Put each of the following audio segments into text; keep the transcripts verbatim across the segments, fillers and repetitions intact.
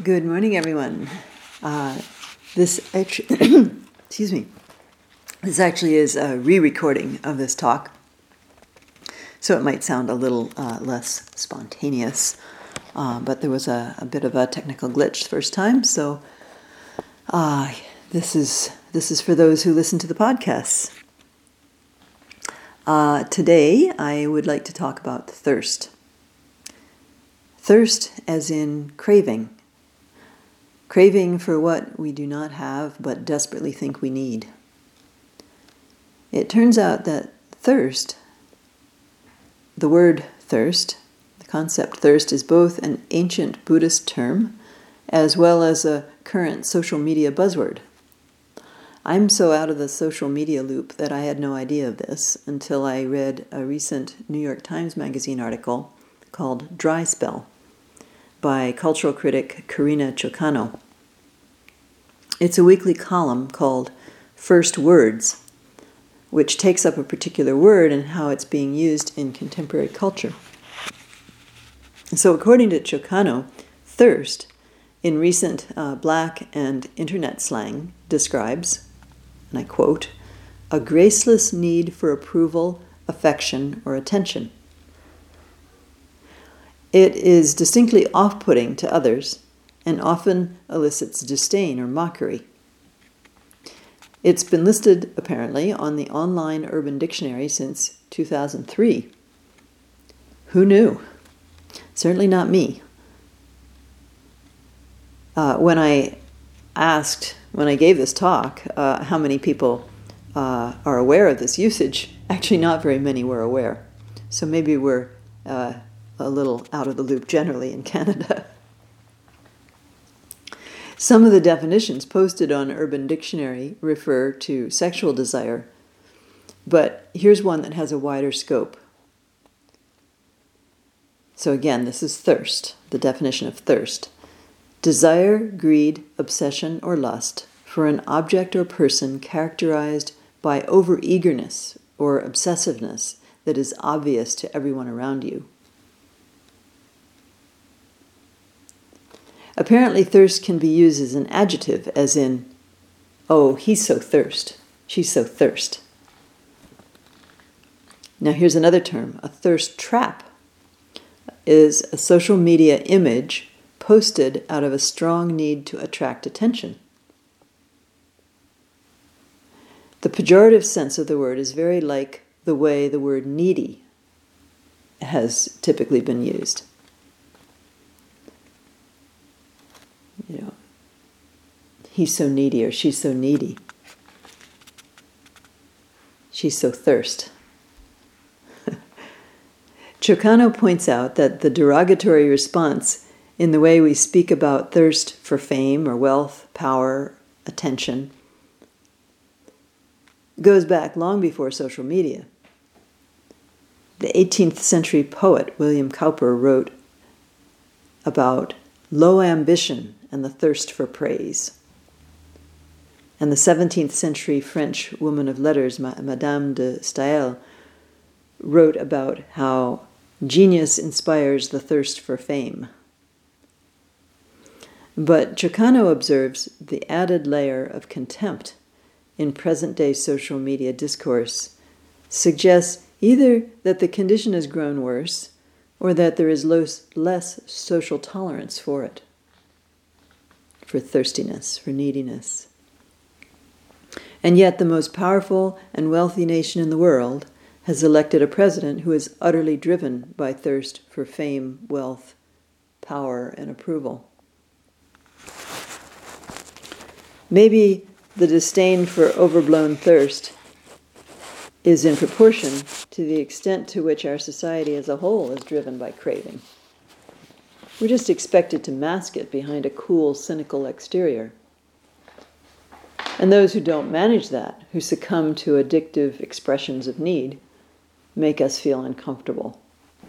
Good morning, everyone. Uh, this actually, excuse me, this actually is a re-recording of this talk, so it might sound a little uh, less spontaneous, uh, but there was a, a bit of a technical glitch the first time, so uh, this is this is for those who listen to the podcasts. Uh, today, I would like to talk about thirst. Thirst as in craving. Craving for what we do not have but desperately think we need. It turns out that thirst, the word thirst, the concept thirst, is both an ancient Buddhist term as well as a current social media buzzword. I'm so out of the social media loop that I had no idea of this until I read a recent New York Times Magazine article called Dry Spell by cultural critic Karina Chocano. It's a weekly column called First Words, which takes up a particular word and how it's being used in contemporary culture. So according to Chocano, thirst, in recent uh, black and internet slang, describes, and I quote, a graceless need for approval, affection, or attention. It is distinctly off-putting to others and often elicits disdain or mockery. It's been listed, apparently, on the online Urban Dictionary since two thousand three. Who knew? Certainly not me. Uh, when I asked, when I gave this talk, uh, how many people uh, are aware of this usage, actually not very many were aware. So maybe we're uh, a little out of the loop generally in Canada. Some of the definitions posted on Urban Dictionary refer to sexual desire, but here's one that has a wider scope. So again, this is thirst, the definition of thirst. Desire, greed, obsession, or lust for an object or person characterized by overeagerness or obsessiveness that is obvious to everyone around you. Apparently, thirst can be used as an adjective, as in, oh, he's so thirst, she's so thirst. Now here's another term. A thirst trap is a social media image posted out of a strong need to attract attention. The pejorative sense of the word is very like the way the word needy has typically been used. You know, he's so needy or she's so needy. She's so thirst. Chocano points out that the derogatory response in the way we speak about thirst for fame or wealth, power, attention, goes back long before social media. The eighteenth century poet William Cowper wrote about low ambition and the thirst for praise. And the seventeenth century French woman of letters, Madame de Staël, wrote about how genius inspires the thirst for fame. But Chocano observes the added layer of contempt in present-day social media discourse suggests either that the condition has grown worse or that there is less social tolerance for it, for thirstiness, for neediness. And yet the most powerful and wealthy nation in the world has elected a president who is utterly driven by thirst for fame, wealth, power, and approval. Maybe the disdain for overblown thirst is in proportion to the extent to which our society as a whole is driven by craving. We're just expected to mask it behind a cool, cynical exterior. And those who don't manage that, who succumb to addictive expressions of need, make us feel uncomfortable.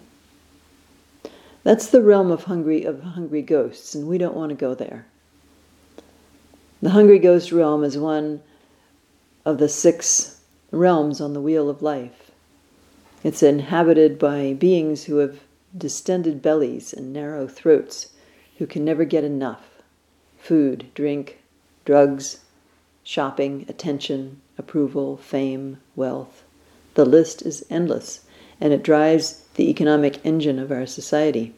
That's the realm of hungry, of hungry ghosts, and we don't want to go there. The hungry ghost realm is one of the six realms on the wheel of life. It's inhabited by beings who have distended bellies and narrow throats, who can never get enough, food, drink, drugs, shopping, attention, approval, fame, wealth. The list is endless, and it drives the economic engine of our society.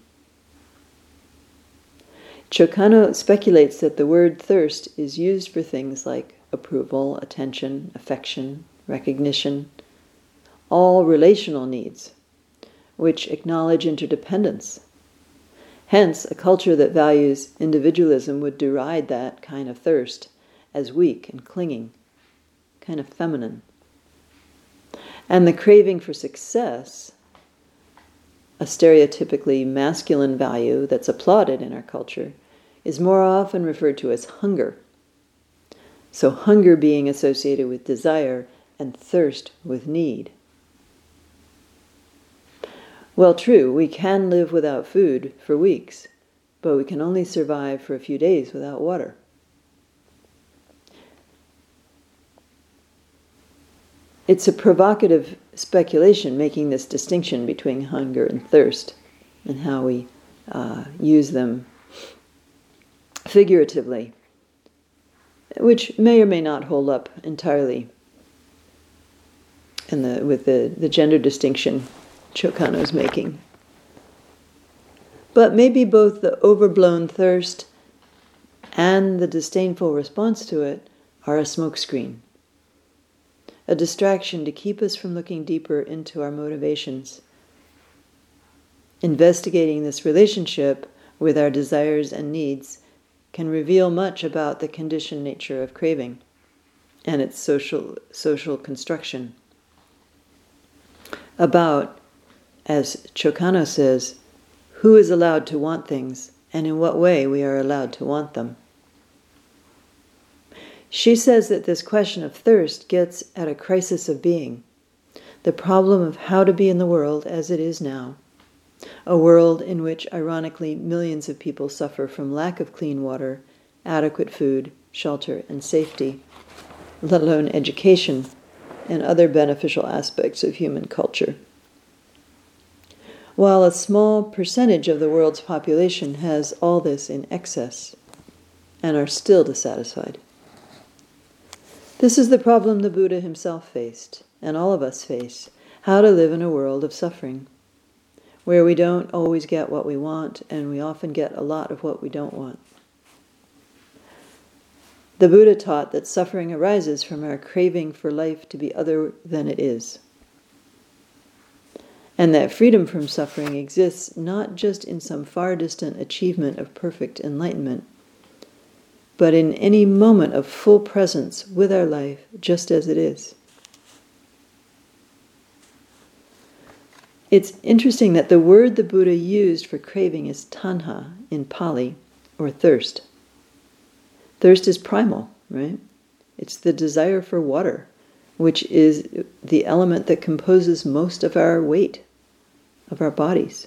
Chokano speculates that the word thirst is used for things like approval, attention, affection, recognition, all relational needs, which acknowledge interdependence. Hence, a culture that values individualism would deride that kind of thirst as weak and clinging, kind of feminine. And the craving for success, a stereotypically masculine value that's applauded in our culture, is more often referred to as hunger. So hunger being associated with desire and thirst with need. Well, true, we can live without food for weeks, but we can only survive for a few days without water. It's a provocative speculation making this distinction between hunger and thirst and how we uh, use them figuratively, which may or may not hold up entirely in the, with the, the gender distinction Chokano is making. But maybe both the overblown thirst and the disdainful response to it are a smokescreen, a distraction to keep us from looking deeper into our motivations. Investigating this relationship with our desires and needs can reveal much about the conditioned nature of craving and its social, social construction. About, as Chokano says, who is allowed to want things and in what way we are allowed to want them. She says that this question of thirst gets at a crisis of being, the problem of how to be in the world as it is now, a world in which, ironically, millions of people suffer from lack of clean water, adequate food, shelter, and safety, let alone education and other beneficial aspects of human culture. While a small percentage of the world's population has all this in excess and are still dissatisfied. This is the problem the Buddha himself faced, and all of us face, how to live in a world of suffering, where we don't always get what we want, and we often get a lot of what we don't want. The Buddha taught that suffering arises from our craving for life to be other than it is, and that freedom from suffering exists not just in some far distant achievement of perfect enlightenment, but in any moment of full presence with our life just as it is. It's interesting that the word the Buddha used for craving is tanha in Pali, or thirst. Thirst is primal, right? It's the desire for water, which is the element that composes most of our weight, of our bodies.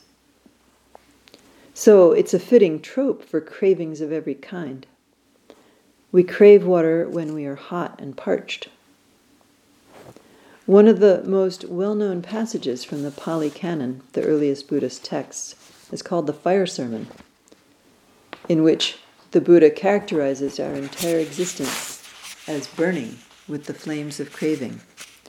So it's a fitting trope for cravings of every kind. We crave water when we are hot and parched. One of the most well-known passages from the Pali Canon, the earliest Buddhist texts, is called the Fire Sermon, in which the Buddha characterizes our entire existence as burning with the flames of craving.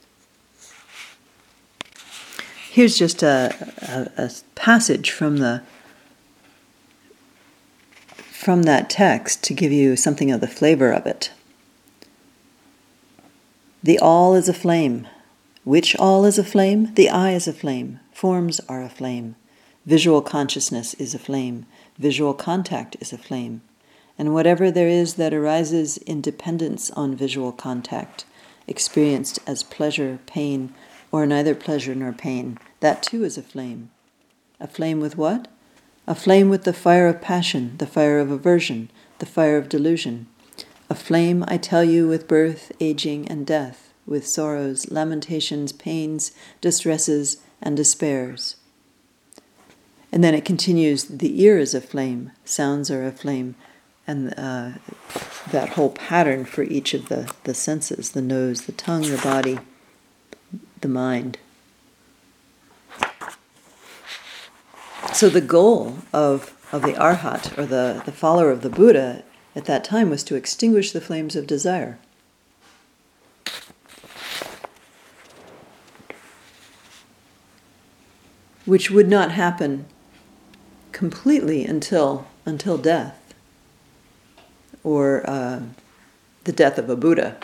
Here's just a, a, a passage from the from that text to give you something of the flavor of it. The all is a flame. Which all is a flame? The I is a flame. Forms are a flame. Visual consciousness is a flame. Visual contact is a flame. And whatever there is that arises in dependence on visual contact, experienced as pleasure, pain, or neither pleasure nor pain, that too is a flame. A flame with what? A flame with the fire of passion, the fire of aversion, the fire of delusion. A flame, I tell you, with birth, aging, and death, with sorrows, lamentations, pains, distresses, and despairs. And then it continues, the ear is a flame, sounds are a flame, and uh, that whole pattern for each of the, the senses, the nose, the tongue, the body, the mind. So the goal of, of the Arhat, or the, the follower of the Buddha, at that time was to extinguish the flames of desire. Which would not happen completely until until death, or uh, the death of a Buddha.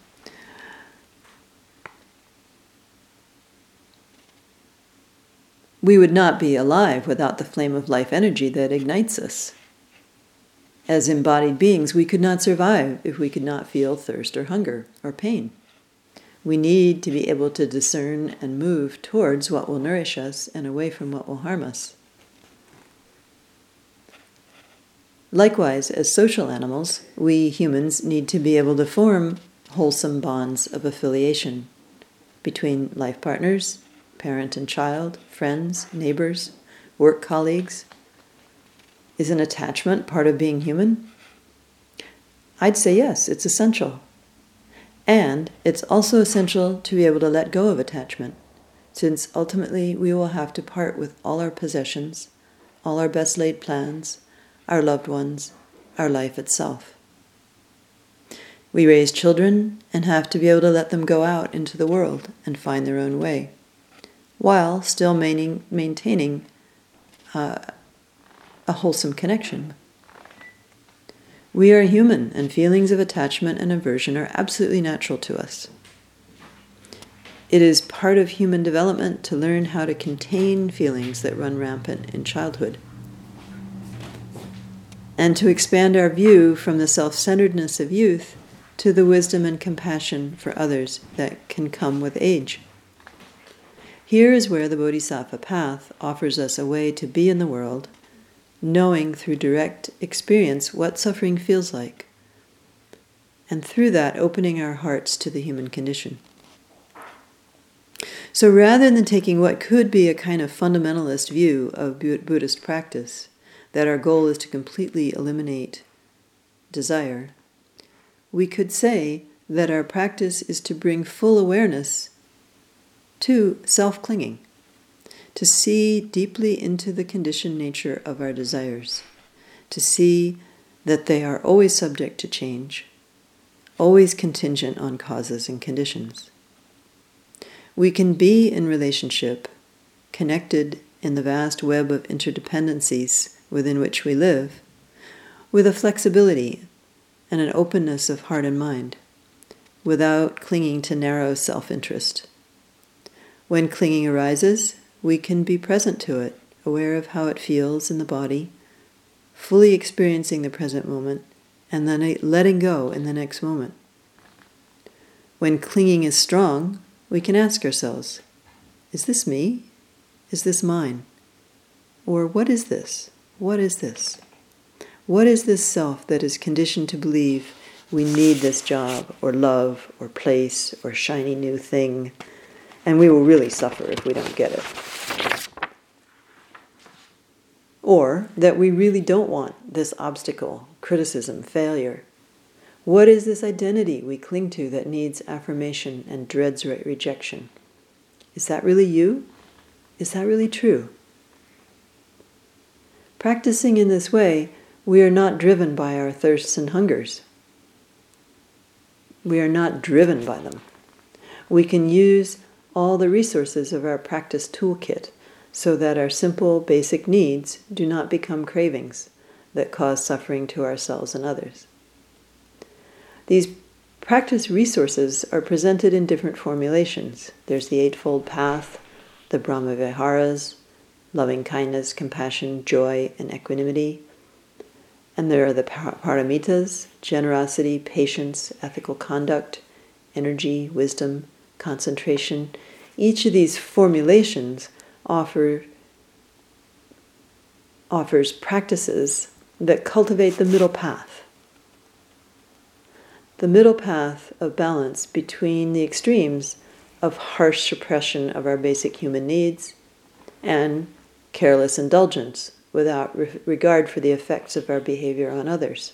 We would not be alive without the flame of life energy that ignites us. As embodied beings, we could not survive if we could not feel thirst or hunger or pain. We need to be able to discern and move towards what will nourish us and away from what will harm us. Likewise, as social animals, we humans need to be able to form wholesome bonds of affiliation between life partners, parent and child, friends, neighbors, work colleagues. Is an attachment part of being human? I'd say yes, it's essential. And it's also essential to be able to let go of attachment, since ultimately we will have to part with all our possessions, all our best laid plans, our loved ones, our life itself. We raise children and have to be able to let them go out into the world and find their own way, while still maintaining, maintaining uh, a wholesome connection. We are human, and feelings of attachment and aversion are absolutely natural to us. It is part of human development to learn how to contain feelings that run rampant in childhood, and to expand our view from the self-centeredness of youth to the wisdom and compassion for others that can come with age. Here is where the Bodhisattva path offers us a way to be in the world, knowing through direct experience what suffering feels like, and through that opening our hearts to the human condition. So rather than taking what could be a kind of fundamentalist view of Buddhist practice, that our goal is to completely eliminate desire, we could say that our practice is to bring full awareness to self-clinging, to see deeply into the conditioned nature of our desires, to see that they are always subject to change, always contingent on causes and conditions. We can be in relationship, connected in the vast web of interdependencies within which we live, with a flexibility and an openness of heart and mind, without clinging to narrow self-interest. When clinging arises, we can be present to it, aware of how it feels in the body, fully experiencing the present moment, and then letting go in the next moment. When clinging is strong, we can ask ourselves, is this me? Is this mine? Or what is this? What is this? What is this self that is conditioned to believe we need this job, or love, or place, or shiny new thing, and we will really suffer if we don't get it? Or that we really don't want this obstacle, criticism, failure. What is this identity we cling to that needs affirmation and dreads re- rejection? Is that really you? Is that really true? Practicing in this way, we are not driven by our thirsts and hungers. We are not driven by them. We can use all the resources of our practice toolkit so that our simple, basic needs do not become cravings that cause suffering to ourselves and others. These practice resources are presented in different formulations. There's the Eightfold Path, the Brahma Viharas, loving kindness, compassion, joy, and equanimity. And there are the paramitas, generosity, patience, ethical conduct, energy, wisdom, concentration. Each of these formulations offer, offers practices that cultivate the middle path. The middle path of balance between the extremes of harsh suppression of our basic human needs and careless indulgence without re- regard for the effects of our behavior on others.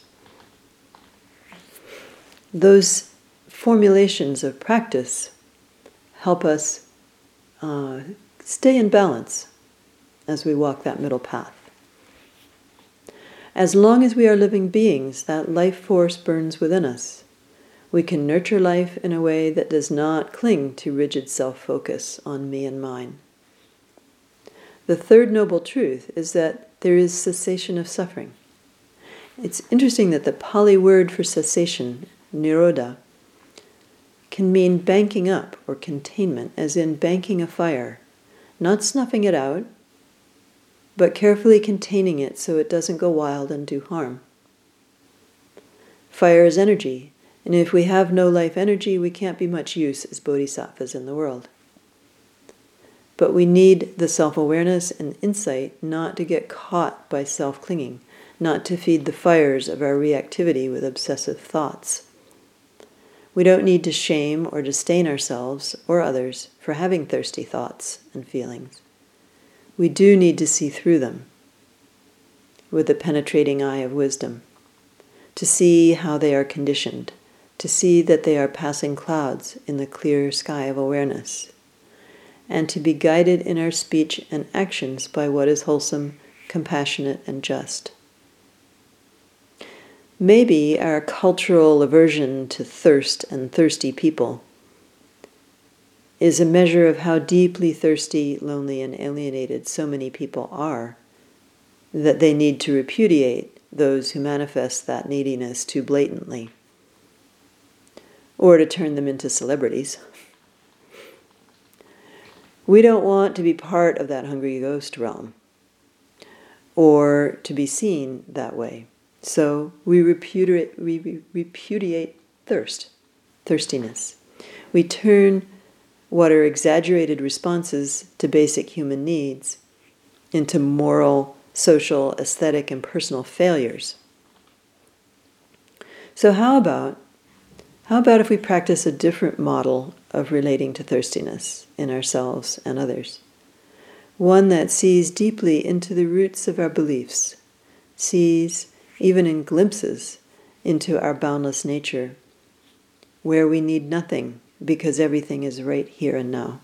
Those formulations of practice help us uh, stay in balance as we walk that middle path. As long as we are living beings, that life force burns within us. We can nurture life in a way that does not cling to rigid self-focus on me and mine. The third noble truth is that there is cessation of suffering. It's interesting that the Pali word for cessation, nirodha, can mean banking up or containment, as in banking a fire, not snuffing it out, but carefully containing it so it doesn't go wild and do harm. Fire is energy, and if we have no life energy, we can't be much use as bodhisattvas in the world. But we need the self-awareness and insight not to get caught by self-clinging, not to feed the fires of our reactivity with obsessive thoughts. We don't need to shame or disdain ourselves or others for having thirsty thoughts and feelings. We do need to see through them with the penetrating eye of wisdom, to see how they are conditioned, to see that they are passing clouds in the clear sky of awareness, and to be guided in our speech and actions by what is wholesome, compassionate, and just. Maybe our cultural aversion to thirst and thirsty people is a measure of how deeply thirsty, lonely, and alienated so many people are, that they need to repudiate those who manifest that neediness too blatantly, or to turn them into celebrities. We don't want to be part of that hungry ghost realm, or to be seen that way. So we repudiate, we repudiate thirst, thirstiness. We turn what are exaggerated responses to basic human needs into moral, social, aesthetic, and personal failures. So how about, how about if we practice a different model of relating to thirstiness in ourselves and others? One that sees deeply into the roots of our beliefs, sees, even in glimpses, into our boundless nature, where we need nothing because everything is right here and now.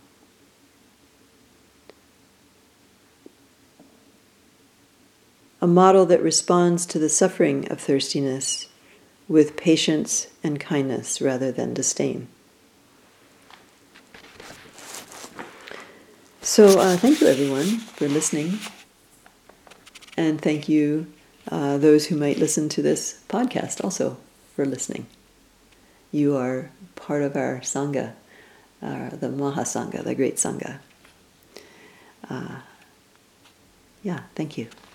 A model that responds to the suffering of thirstiness with patience and kindness rather than disdain. So uh, thank you everyone for listening, and thank you uh, those who might listen to this podcast also for listening. You are part of our Sangha, uh, the Mahasangha, the Great Sangha. Uh, yeah, thank you.